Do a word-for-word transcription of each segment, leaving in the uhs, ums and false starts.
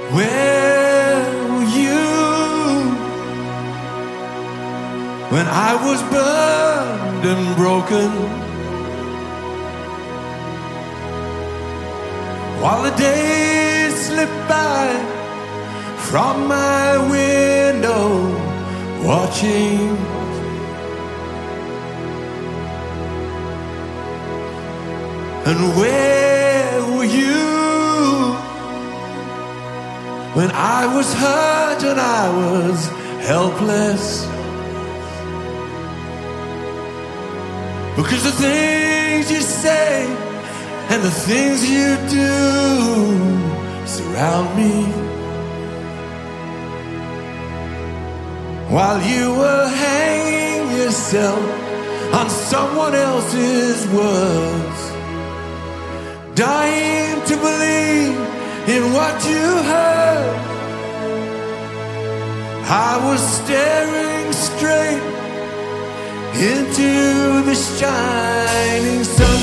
Where were you when I was burned and broken? While the days slip by from my window, watching. And where were you when I was hurt and I was helpless? Because the things you say and the things you do surround me. While you were hanging yourself on someone else's words, dying to believe in what you heard, I was staring straight into the shining sun.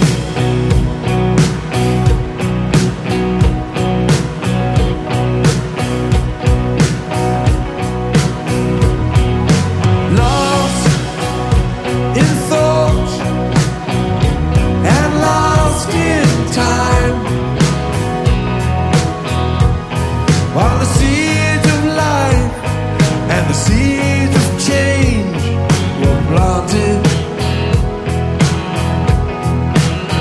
Lost in thought and lost in time, while the seeds of life and the seeds of change were planted.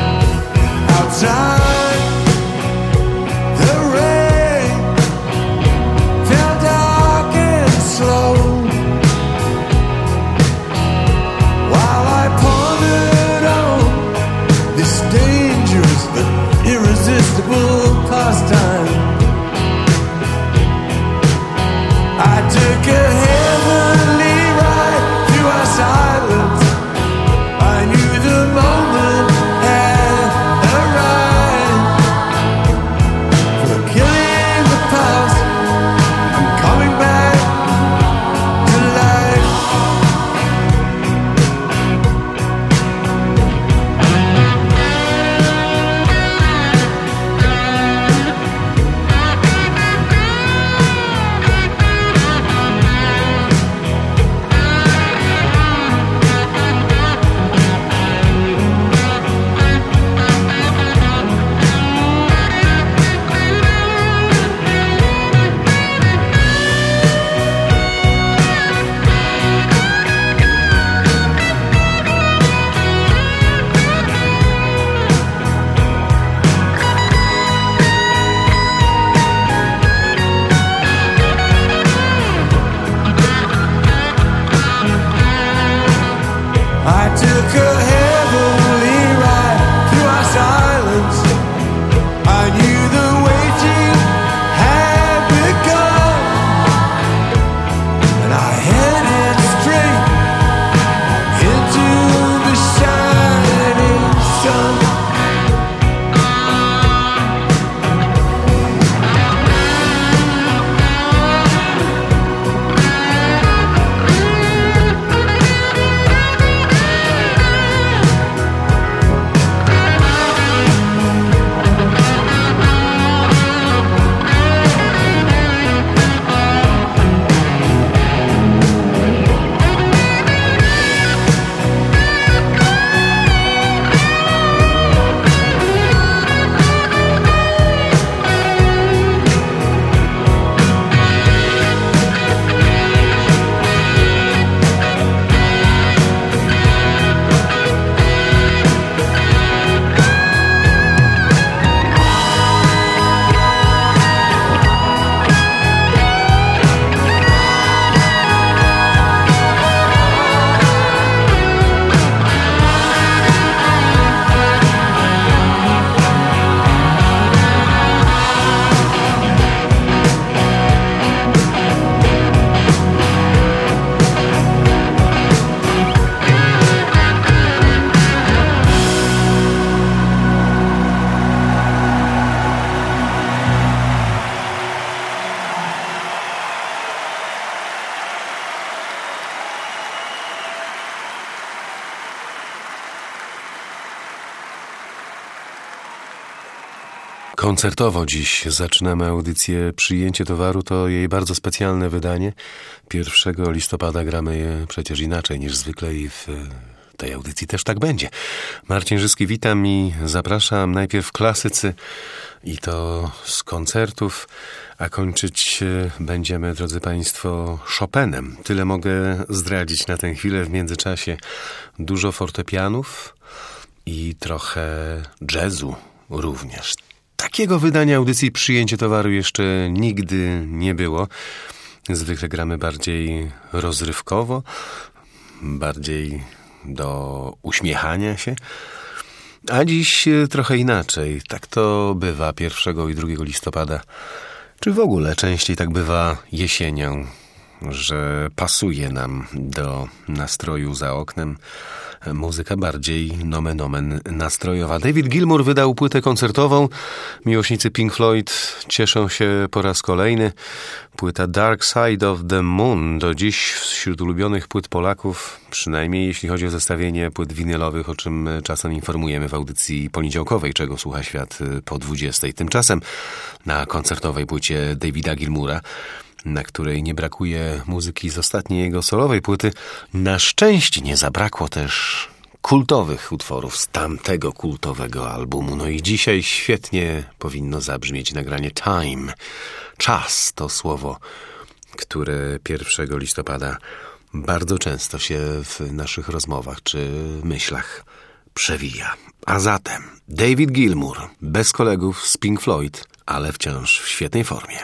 Koncertowo dziś zaczynamy audycję Przyjęcie Towaru. To jej bardzo specjalne wydanie. pierwszego listopada gramy je przecież inaczej niż zwykle i w tej audycji też tak będzie. Marcin Żyski, witam i zapraszam. Najpierw klasycy i to z koncertów, a kończyć będziemy, drodzy Państwo, Chopinem. Tyle mogę zdradzić na tę chwilę. W międzyczasie dużo fortepianów i trochę jazzu również. Takiego wydania audycji Przyjęcie Towaru jeszcze nigdy nie było. Zwykle gramy bardziej rozrywkowo, bardziej do uśmiechania się, a dziś trochę inaczej. Tak to bywa pierwszego i drugiego listopada, czy w ogóle częściej tak bywa jesienią, że pasuje nam do nastroju za oknem muzyka bardziej nomen omen nastrojowa. David Gilmour wydał płytę koncertową. Miłośnicy Pink Floyd cieszą się po raz kolejny. Płyta Dark Side of the Moon do dziś wśród ulubionych płyt Polaków, przynajmniej jeśli chodzi o zestawienie płyt winylowych, o czym czasem informujemy w audycji poniedziałkowej, czego słucha świat po dwudziestej. Tymczasem na koncertowej płycie Davida Gilmoura, na której nie brakuje muzyki z ostatniej jego solowej płyty, na szczęście nie zabrakło też kultowych utworów z tamtego kultowego albumu. No i dzisiaj świetnie powinno zabrzmieć nagranie Time. Czas to słowo, które pierwszego listopada bardzo często się w naszych rozmowach czy myślach przewija. A zatem David Gilmour, bez kolegów z Pink Floyd, ale wciąż w świetnej formie.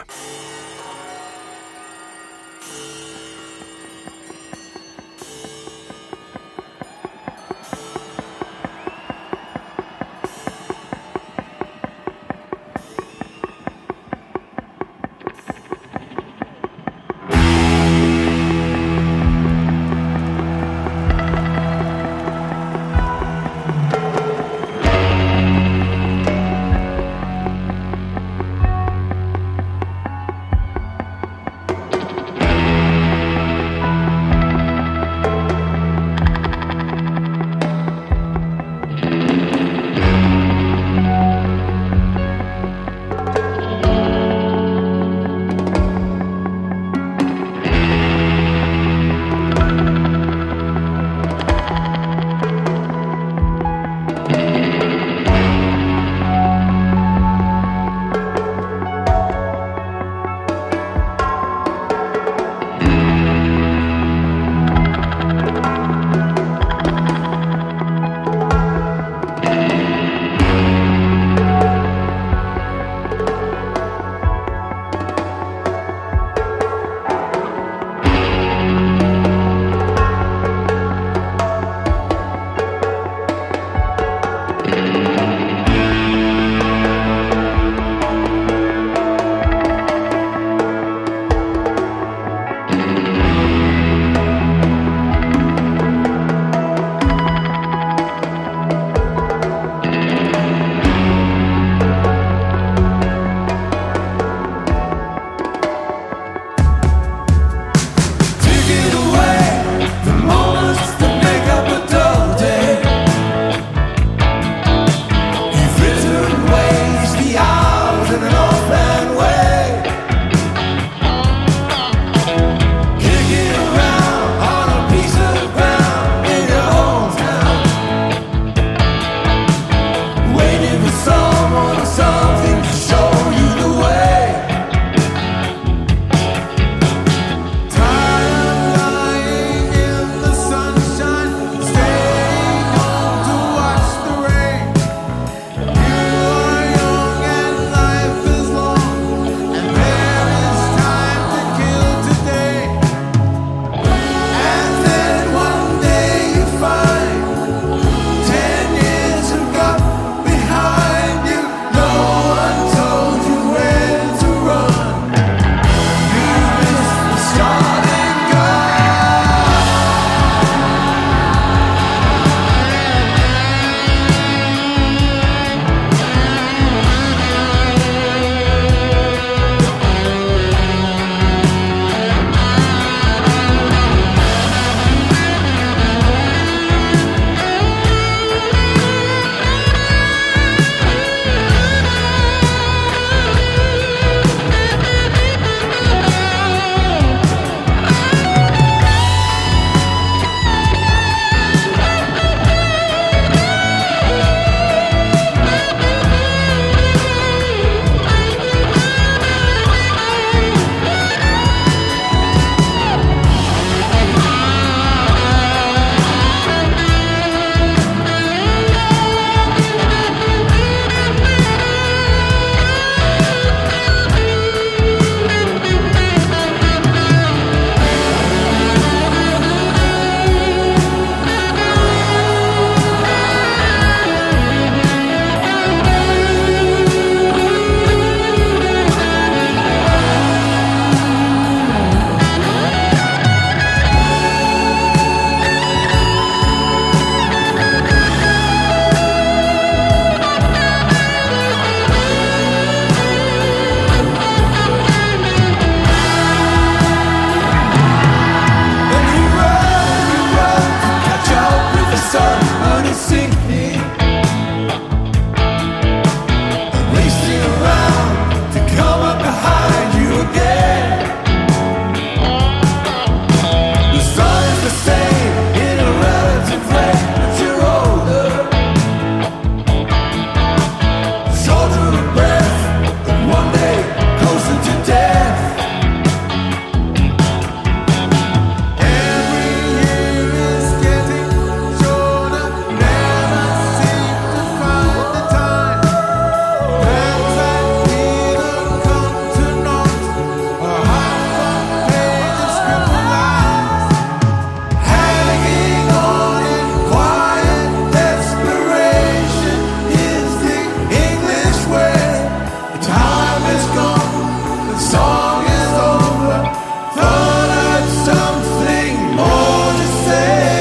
is gone, the song is over. Thought I'd something more to say.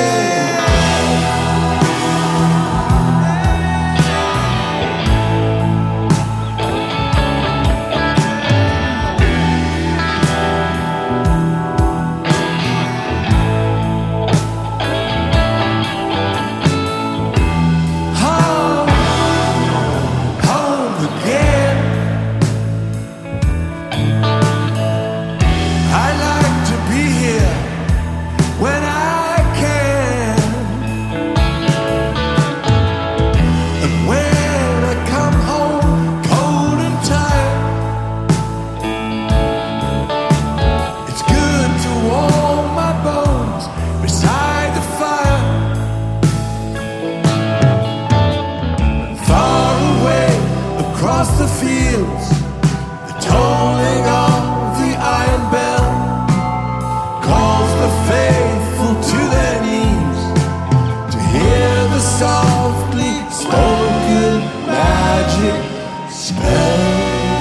The fields, the tolling of the iron bell calls the faithful to their knees to hear the softly spoken magic spell.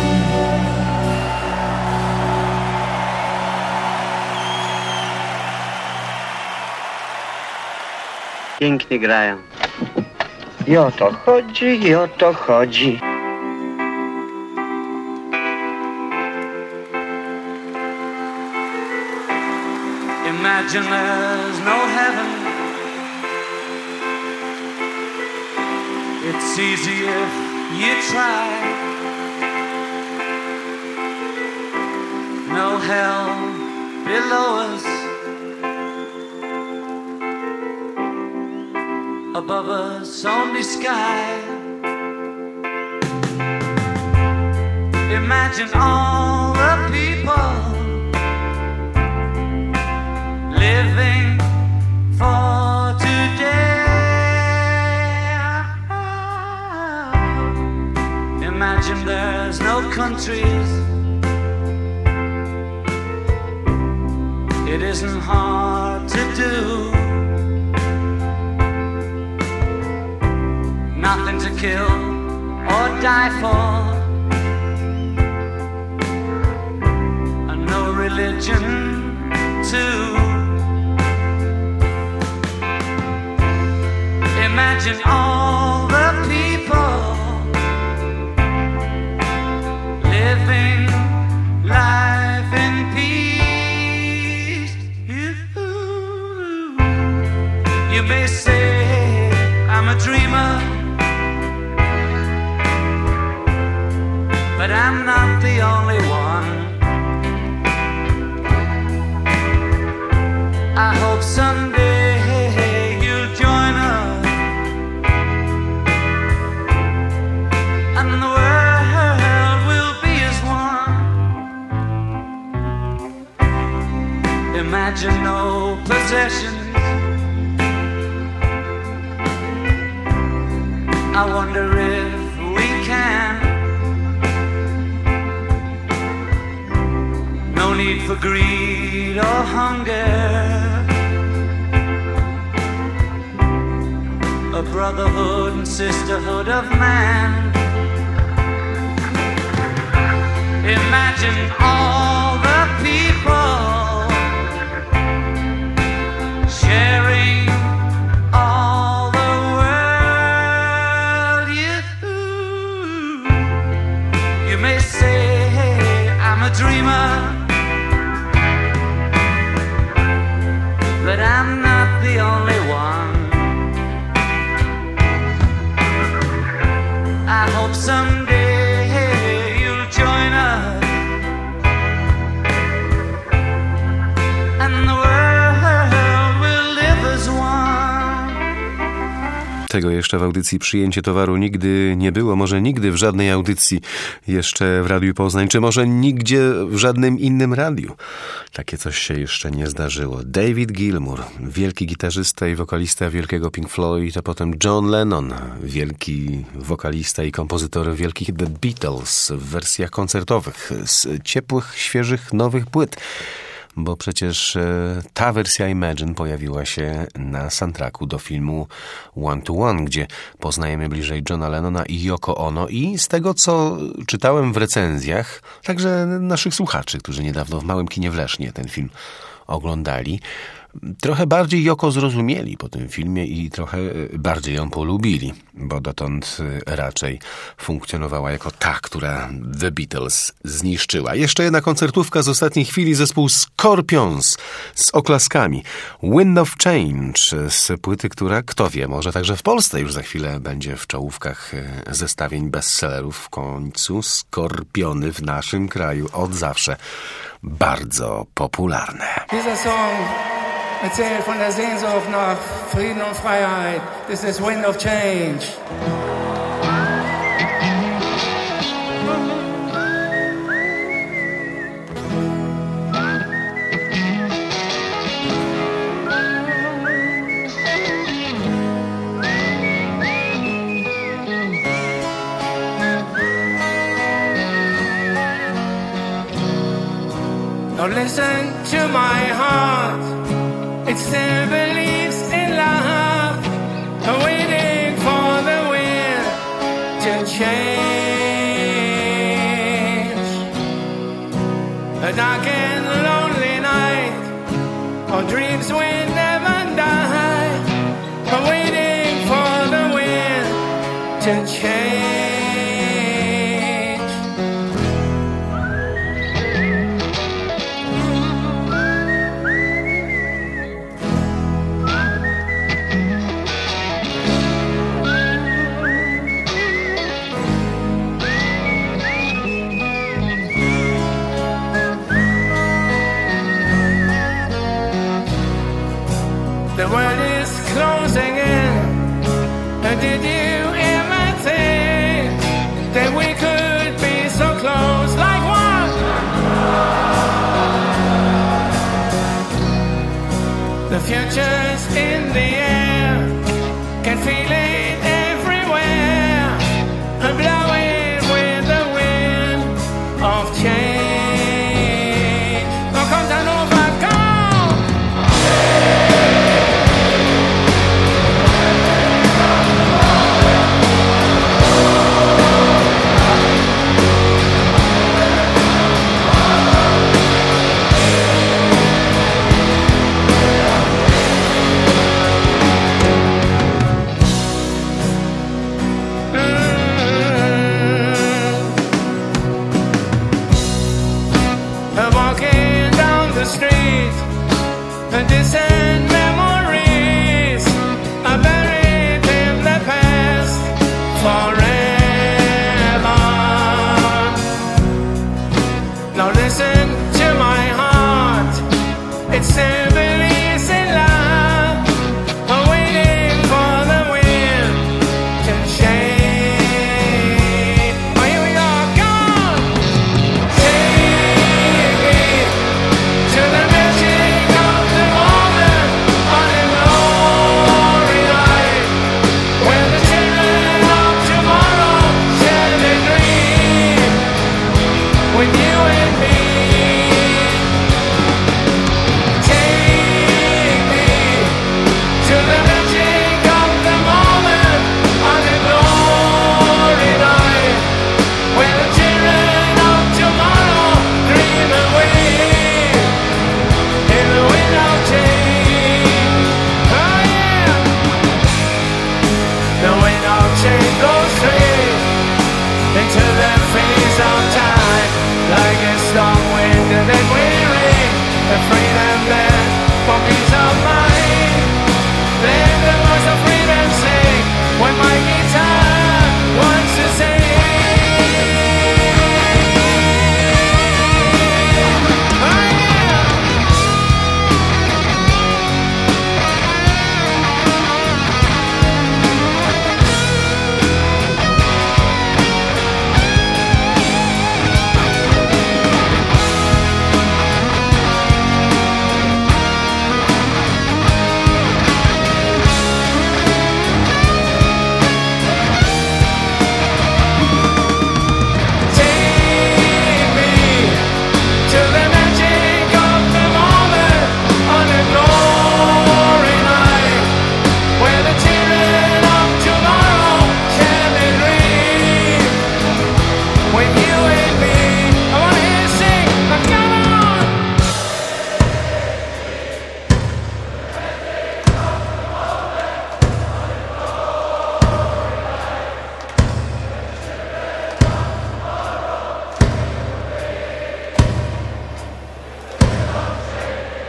Pięknie grają. I o to chodzi, i o to chodzi. Imagine there's no heaven. It's easy if you try. No hell below us. Above us only sky. Imagine all the people living for today. Imagine there's no countries. It isn't hard to do. Nothing to kill or die for. And no religion too. Imagine all the people living life in peace. You, you may say I'm a dreamer, but I'm not the only one. I hope someday you'll join us, and the world will be as one. Imagine no possessions. I wonder if we can. No need for greed or hunger. A brotherhood and sisterhood of man. Imagine all the people sharing all the world. You, you may say I'm a dreamer, but I'm not the only one. I hope someday you'll join us, and the world will live as one. Tego jeszcze w audycji Przyjęcie Towaru nigdy nie było. Może nigdy w żadnej audycji jeszcze w Radiu Poznań, czy może nigdzie w żadnym innym radiu. Takie coś się jeszcze nie zdarzyło. David Gilmour, wielki gitarzysta i wokalista wielkiego Pink Floyd, a potem John Lennon, wielki wokalista i kompozytor wielkich The Beatles w wersjach koncertowych z ciepłych, świeżych, nowych płyt. bo przecież e, ta wersja Imagine pojawiła się na soundtracku do filmu One to One, gdzie poznajemy bliżej Johna Lennona i Yoko Ono i z tego, co czytałem w recenzjach, także naszych słuchaczy, którzy niedawno w Małym Kinie w Lesznie ten film oglądali, trochę bardziej Yoko zrozumieli po tym filmie i trochę bardziej ją polubili, bo dotąd raczej funkcjonowała jako ta, która The Beatles zniszczyła. Jeszcze jedna koncertówka z ostatniej chwili, zespół Scorpions z oklaskami. Wind of Change z płyty, która, kto wie, może także w Polsce już za chwilę będzie w czołówkach zestawień bestsellerów. W końcu Skorpiony w naszym kraju od zawsze bardzo popularne. Dieser Song erzählt von der Sehnsucht nach Frieden und Freiheit. This is Wind of Change. Now listen to my heart. It still believes in love, waiting for the wind to change. A dark and lonely night, our dreams will never die, waiting for the wind to change. The world is closing in. Did you ever think that we could be so close like one? The future's in the air, can feel it everywhere, blowing with the wind of change. Now come down over, come! Distant memories are buried in the past forever. Now listen to my heart. It still believes in love, waiting for the wind to change. Oh, here we go, come! Take me to the magic of the moment.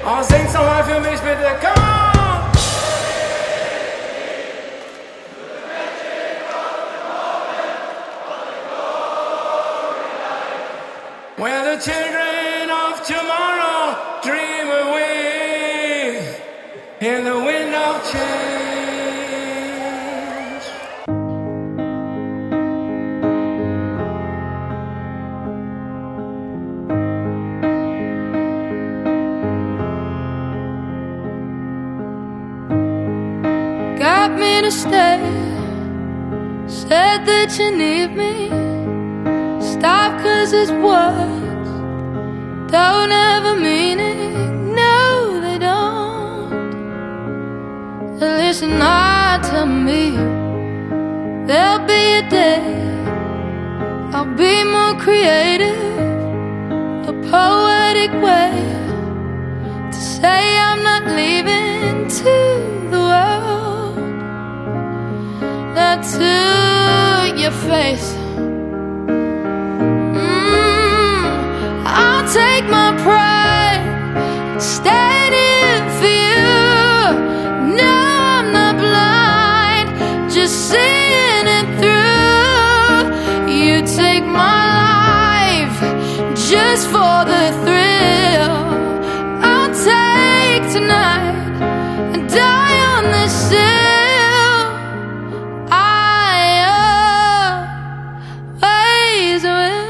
Oh, sing's noch mal für mich bitte, come on! Where the children of tomorrow dream away in the wind of change. Got me to stay, said that you need me. Stop cause it's words don't have a meaning. No, they don't. Listen hard to me. There'll be a day I'll be more creative, a poetic way to say I'm not leaving to the world. Not to your face. I'll take my pride, stand in for you. No, I'm not blind, just seeing it through. You take my life just for the thrill. I'll take tonight and die on this hill. I always will.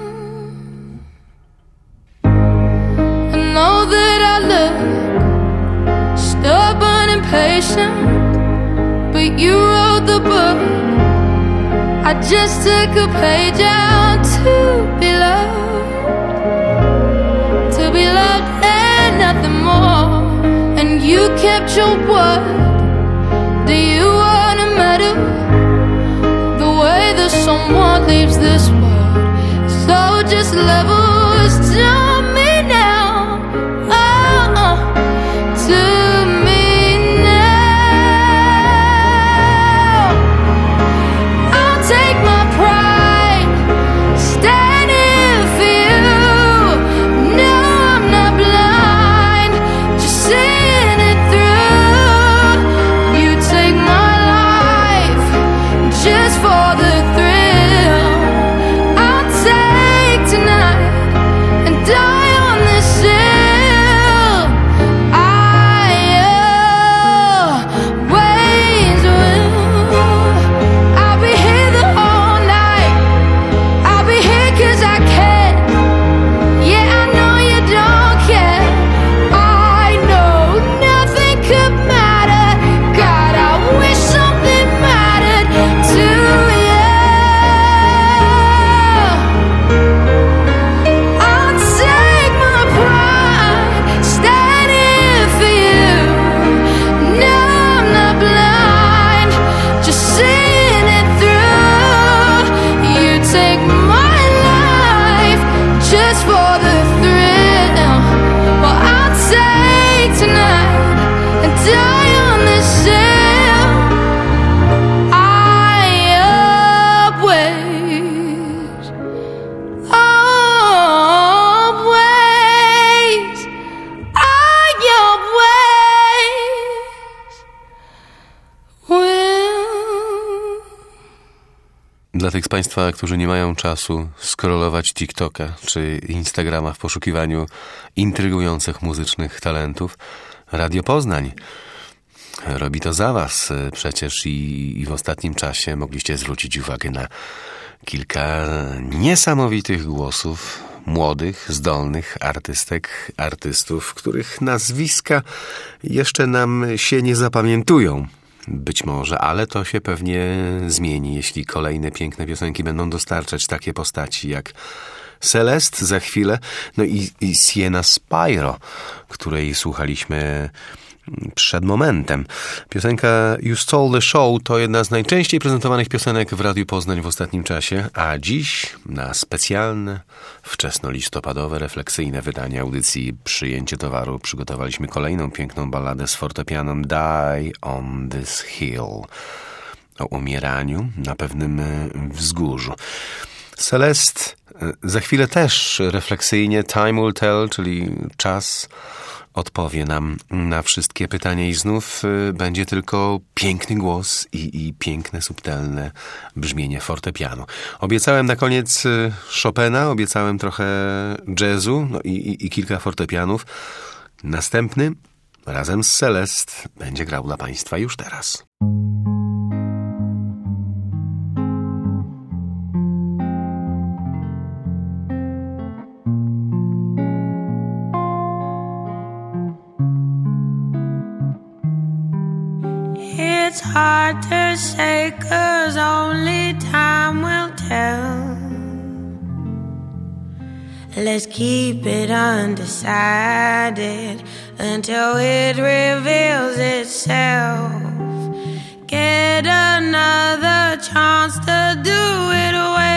But you wrote the book, I just took a page out to be loved, to be loved and nothing more. And you kept your word. Do you want a medal? The way that someone leaves this world. So just levels to me now. Oh, oh, to Dla tych z Państwa, którzy nie mają czasu scrollować TikToka czy Instagrama w poszukiwaniu intrygujących muzycznych talentów, Radio Poznań robi to za Was przecież i, i w ostatnim czasie mogliście zwrócić uwagę na kilka niesamowitych głosów młodych, zdolnych artystek, artystów, których nazwiska jeszcze nam się nie zapamiętują. Być może, ale to się pewnie zmieni, jeśli kolejne piękne piosenki będą dostarczać takie postaci jak Celeste za chwilę, no i, i Sienna Spyro, której słuchaliśmy przed momentem. Piosenka You Stole the Show to jedna z najczęściej prezentowanych piosenek w Radiu Poznań w ostatnim czasie, a dziś na specjalne, wczesnolistopadowe, refleksyjne wydanie audycji Przyjęcie towaru przygotowaliśmy kolejną piękną balladę z fortepianem Die on this Hill, o umieraniu na pewnym wzgórzu. Celeste za chwilę też refleksyjnie Time Will Tell, czyli czas odpowie nam na wszystkie pytania i znów y, będzie tylko piękny głos i, i piękne, subtelne brzmienie fortepianu. Obiecałem na koniec y, Chopina, obiecałem trochę jazzu, no i, i, i kilka fortepianów. Następny razem z Celest będzie grał dla Państwa już teraz. It's hard to say, 'cause only time will tell. Let's keep it undecided until it reveals itself. Get another chance to do it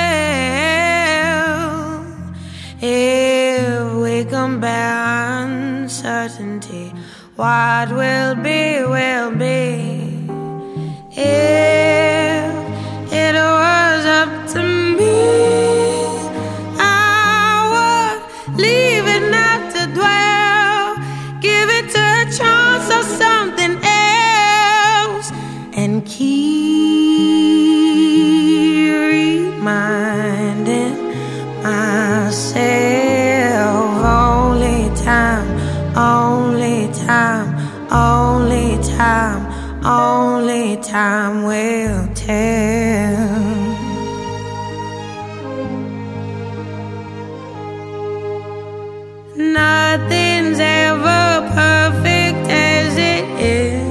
well. If we compare uncertainty, what will be, will be. If it was up to me, I would leave it not to dwell. Give it a chance of something else and keep reminding myself. Only time, only time, only time, only time will tell. Nothing's ever perfect as it is.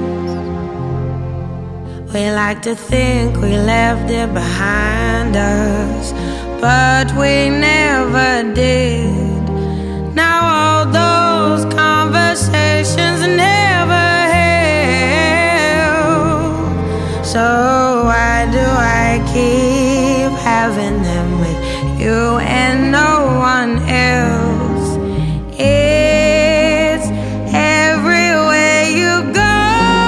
We like to think we left it behind us, but we never did. Now all those conversations never held. So why do I keep having them with you and no one else? It's everywhere you go.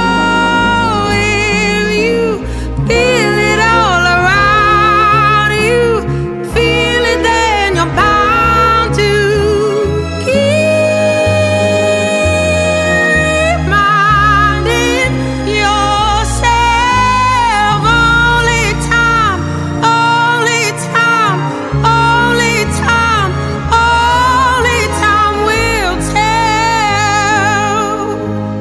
If you feel it all around you, feel it, then you're bound to keep reminding yourself. Only time, only time, only time, only time will tell.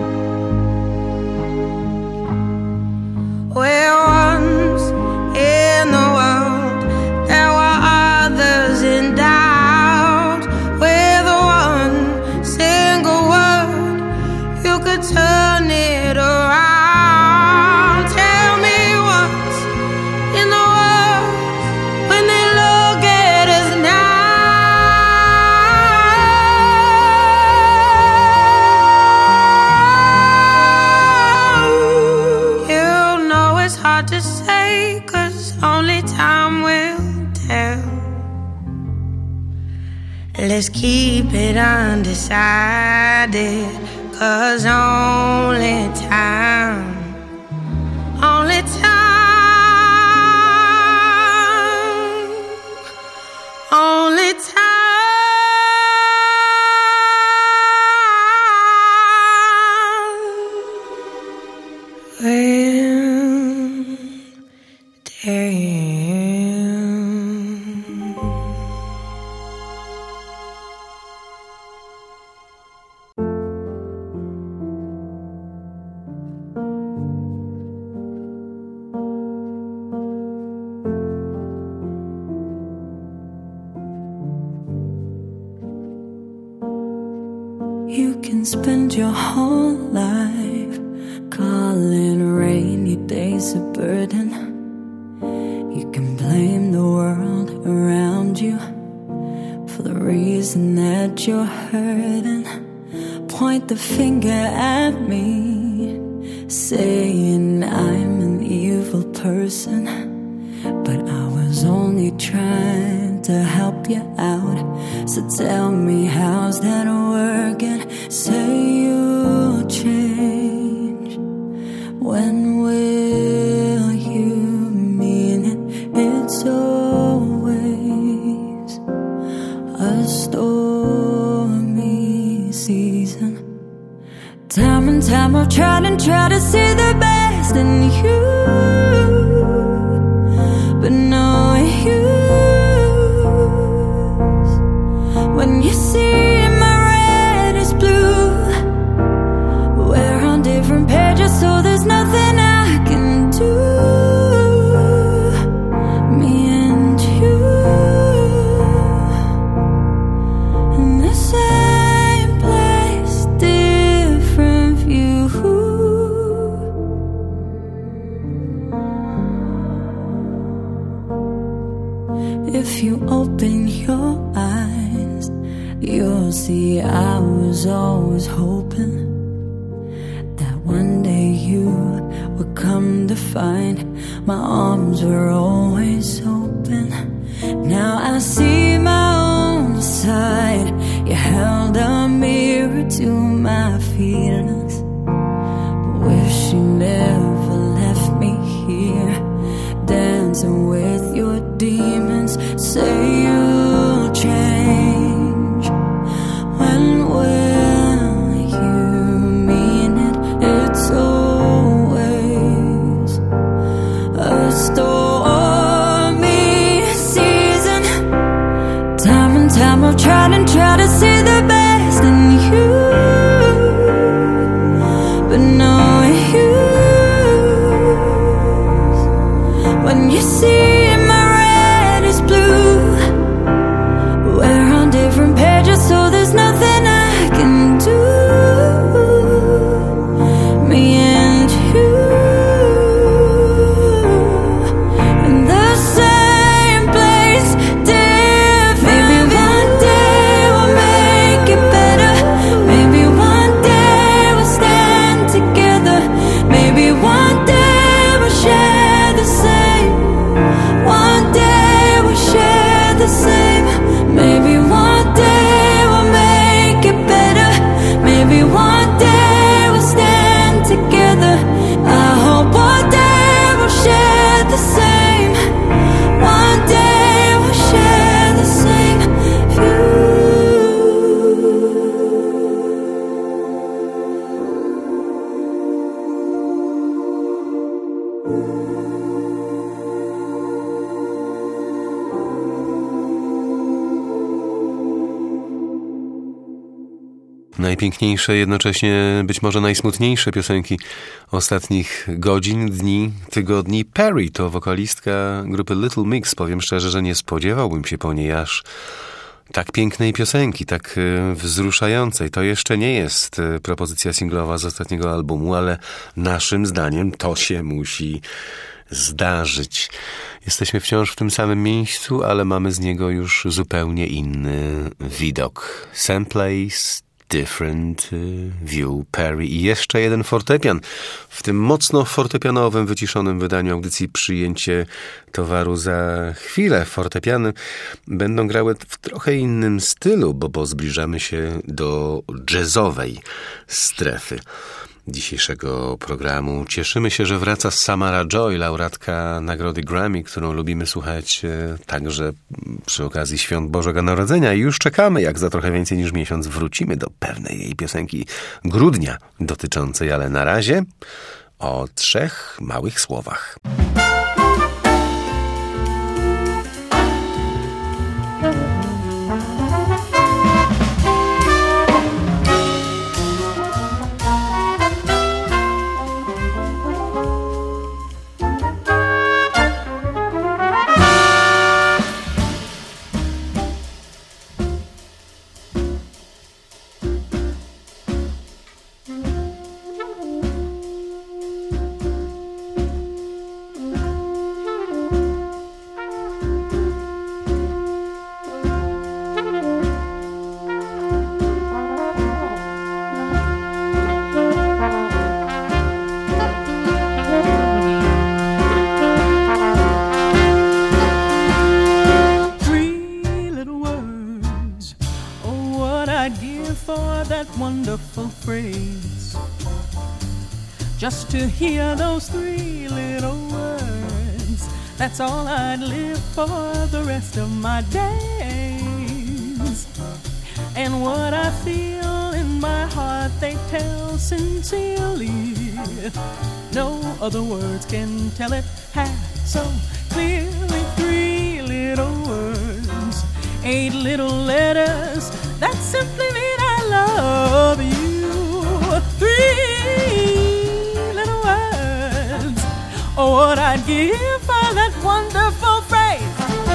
Where once in the world there were others in doubt, with one single word you could turn it around. Tell me what's in the world when they look at us now. You know it's hard to say, 'cause only time will tell. Let's keep it undecided, 'cause only time, only time, only time will tell. You can spend your whole life calling rainy days a burden. You can blame the world around you for the reason that you're hurting. Point the finger at me, saying I'm an evil person, but I was only trying to help you out. So tell me, how's that working? Say you'll change. When will you mean it? It's always a stormy season. Time and time I've tried and tried to see the best in you, but no use. When you see my red is blue, we're on different pages, so there's nothing I can do. Me and you in the same place, different view. If you open your eyes, you'll see I was always hoping that one day you would come to find my arms were always open. Now I see my own side. You held a mirror to my feelings, but wish you never left me here, dancing with your demons. Say you'll change. When will you mean it? It's always a stormy season. Time and time I've tried and tried to see the best in you, but no use. When you see my red is blue, we're on different pages, so there's nothing I can do. Me and you in the same place, different. Maybe one day we'll make it better. Maybe one day we'll stand together. Maybe one day we'll share the same. One day we'll share the same. Maybe one day we'll make it better. Maybe one day we'll stand together. I hope one day we'll share the same. One day we'll share the same view. Najpiękniejsze, jednocześnie być może najsmutniejsze piosenki ostatnich godzin, dni, tygodni. Perry to wokalistka grupy Little Mix. Powiem szczerze, że nie spodziewałbym się po niej aż tak pięknej piosenki, tak wzruszającej. To jeszcze nie jest propozycja singlowa z ostatniego albumu, ale naszym zdaniem to się musi zdarzyć. Jesteśmy wciąż w tym samym miejscu, ale mamy z niego już zupełnie inny widok. Same place, different view. Perry i jeszcze jeden fortepian. W tym mocno fortepianowym, wyciszonym wydaniu audycji Przyjęcie towaru za chwilę. Fortepiany będą grały w trochę innym stylu, bo, bo zbliżamy się do jazzowej strefy dzisiejszego programu. Cieszymy się, że wraca Samara Joy, laureatka Nagrody Grammy, którą lubimy słuchać także przy okazji Świąt Bożego Narodzenia. I już czekamy, jak za trochę więcej niż miesiąc wrócimy do pewnej jej piosenki grudnia dotyczącej, ale na razie o trzech małych słowach. Just to hear those three little words, that's all I'd live for the rest of my days. And what I feel in tell sincerely. No other words can tell it half so clearly. Three little words, eight little letters that simply mean I love you. Three little words, oh, what I'd give for that wonderful phrase.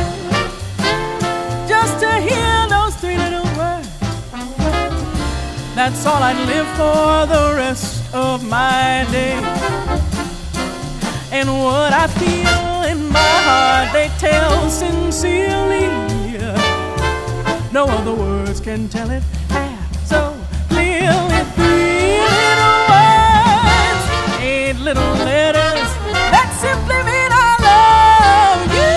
Just to hear those three little words, that's all I'd live for the rest of my day. And what I feel in my heart, they tell sincerely. No other words can tell it half so clearly. Three little words, eight little letters that simply mean I love you.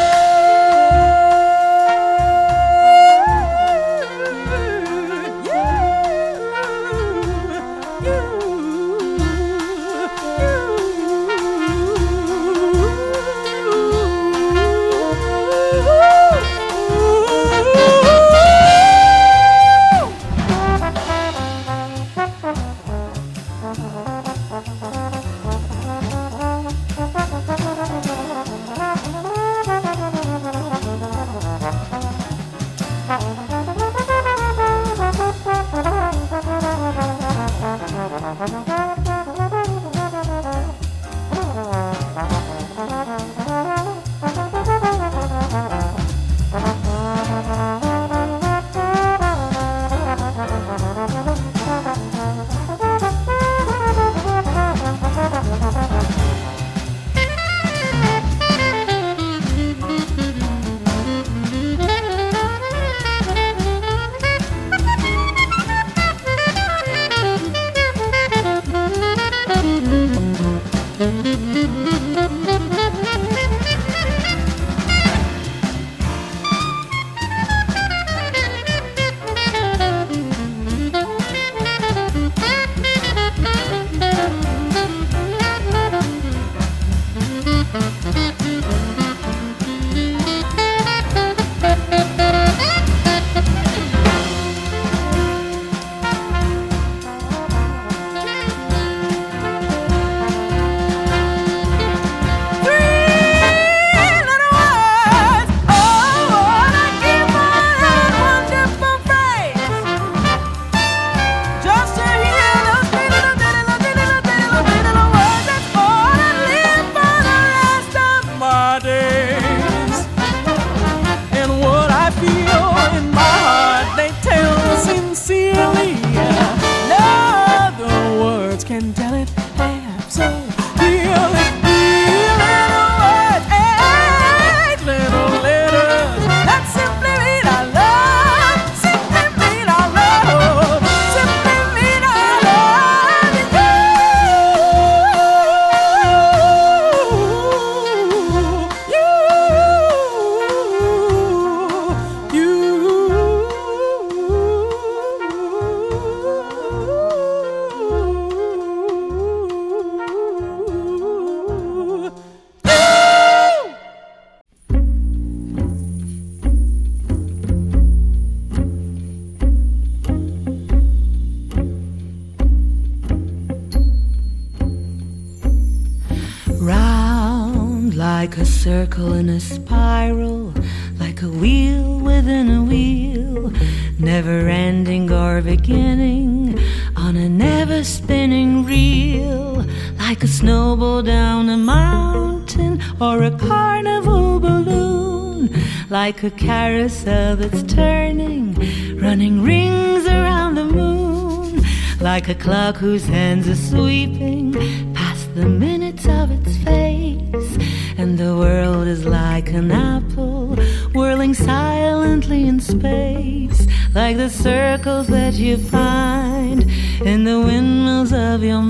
Like a circle in a spiral, like a wheel within a wheel, never ending or beginning, on a never spinning reel, like a snowball down a mountain or a carnival balloon, like a carousel that's turning, running rings around the moon, like a clock whose hands are sweeping past the minutes of its face. And the world is like an apple whirling silently in space, like the circles that you find in the windmills of your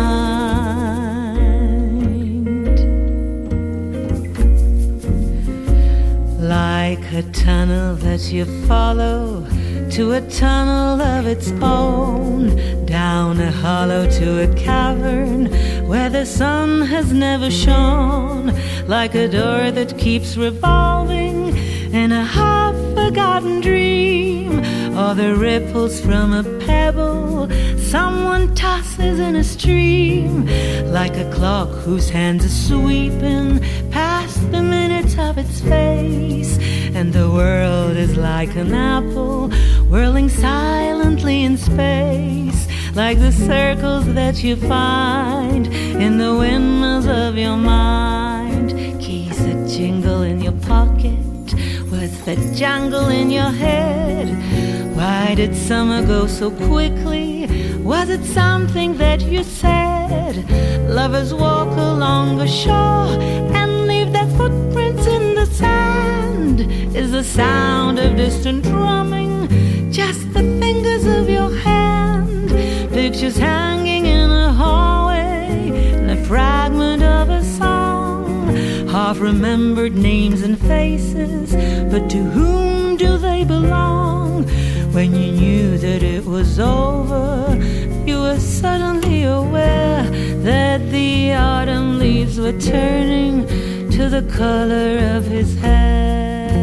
mind. Like a tunnel that you follow to a tunnel of its own, down a hollow to a cavern where the sun has never shone, like a door that keeps revolving in a half-forgotten dream, or or the ripples from a pebble someone tosses in a stream, like a clock whose hands are sweeping past the minutes of its face. And the world is like an apple whirling silently in space, like the circles that you find in the windmills of your mind. Keys that jingle in your pocket, words that jangle in your head. Why did summer go so quickly? Was it something that you said? Lovers walk along a shore and leave their footprints in the sand. Is the sound of distant drumming just the fingers of your hand? Pictures hanging in a hallway and a fragment of a song, half-remembered names and faces, but to whom do they belong? When you knew that it was over, you were suddenly aware that the autumn leaves were turning to the color of his hair.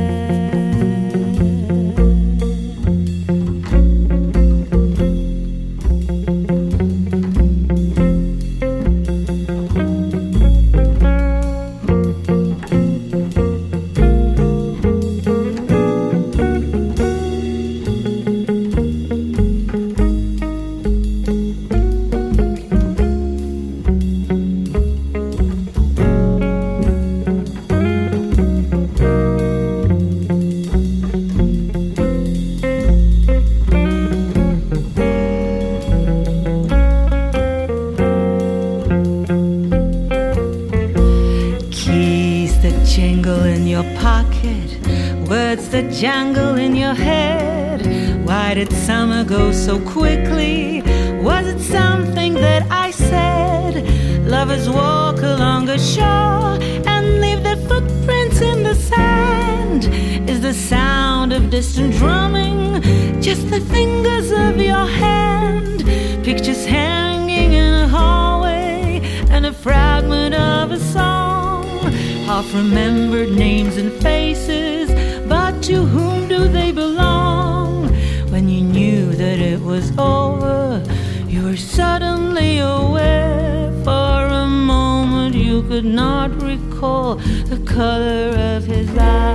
Jangle in your head. Why did summer go so quickly? Was it something that I said? Lovers walk along a shore and leave their footprints in the sand. Is the sound of distant drumming just the fingers of your hand? Pictures hanging in a hallway and a fragment of a song, half-remembered names and faces, but to whom do they belong? When you knew that it was over, you were suddenly aware. For a moment you could not recall the color of his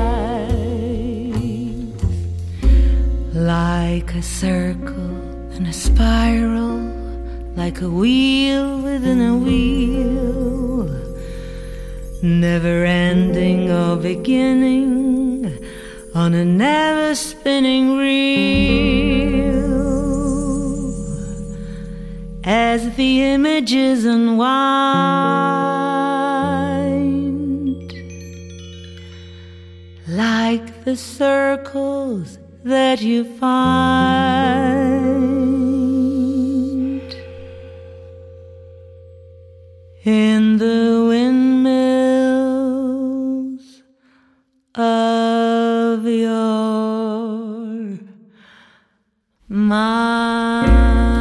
eyes. Like a circle and a spiral, like a wheel within a wheel, never ending or beginning on a never-spinning reel. As the images unwind, like the circles that you find in the windmills of your mind.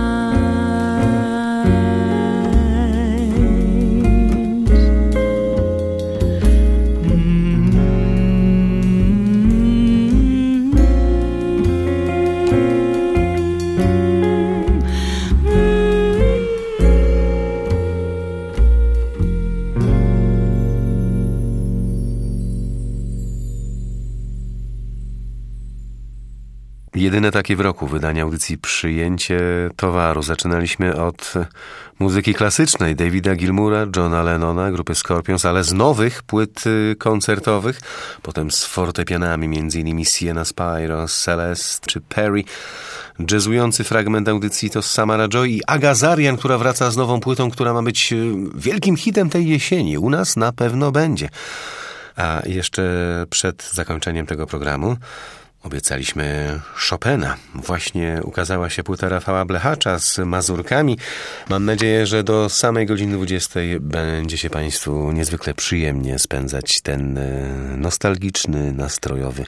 Jedyne takie w roku wydanie audycji Przyjęcie towaru. Zaczynaliśmy od muzyki klasycznej Davida Gilmoura, Johna Lennona, grupy Scorpions, ale z nowych płyt koncertowych, potem z fortepianami, między innymi Sienna Spiro, Celeste czy Perry. Jazzujący fragment audycji to Samara Joy i Aga Zarian, która wraca z nową płytą, która ma być wielkim hitem tej jesieni. U nas na pewno będzie. A jeszcze przed zakończeniem tego programu obiecaliśmy Chopina. Właśnie ukazała się płyta Rafała Blechacza z mazurkami. Mam nadzieję, że do samej godziny dwudziestej będzie się Państwu niezwykle przyjemnie spędzać ten nostalgiczny, nastrojowy,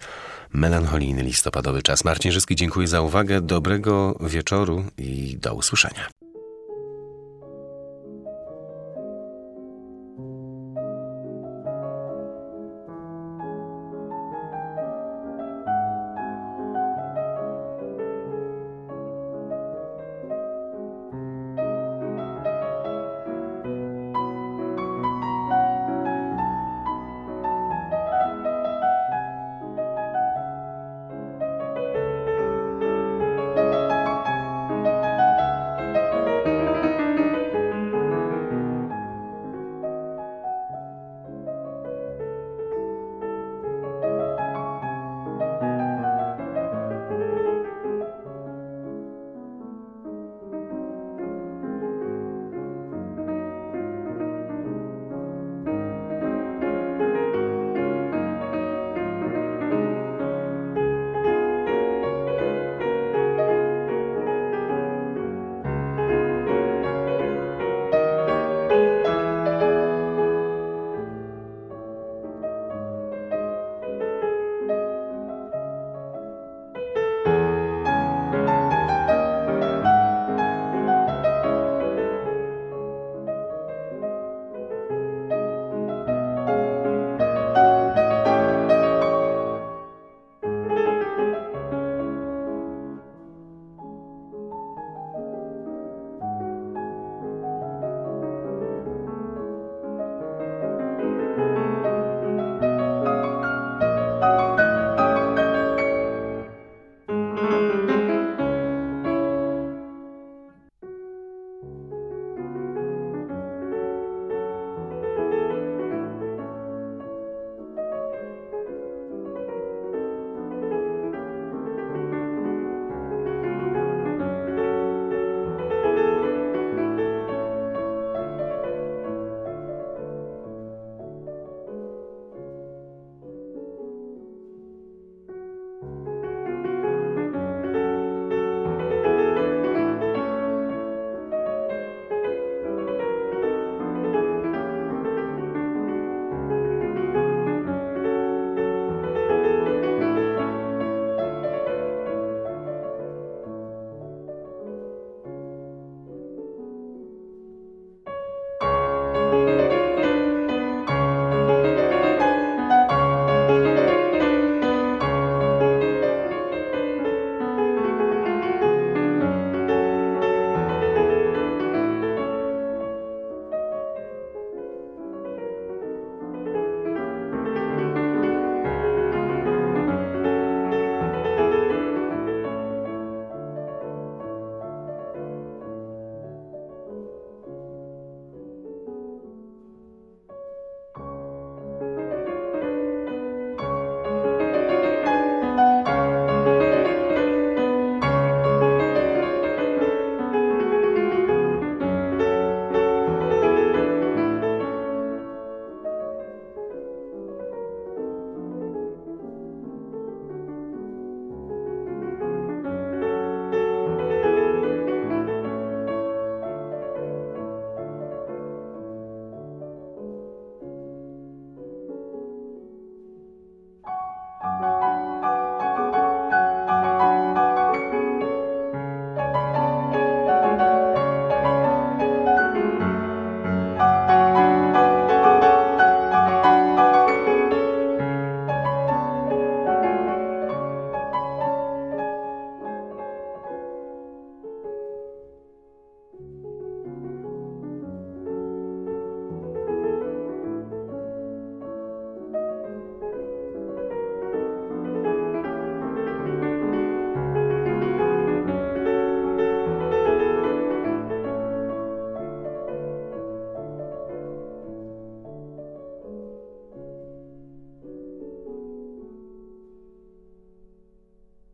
melancholijny listopadowy czas. Marcin Żyski, dziękuję za uwagę. Dobrego wieczoru i do usłyszenia.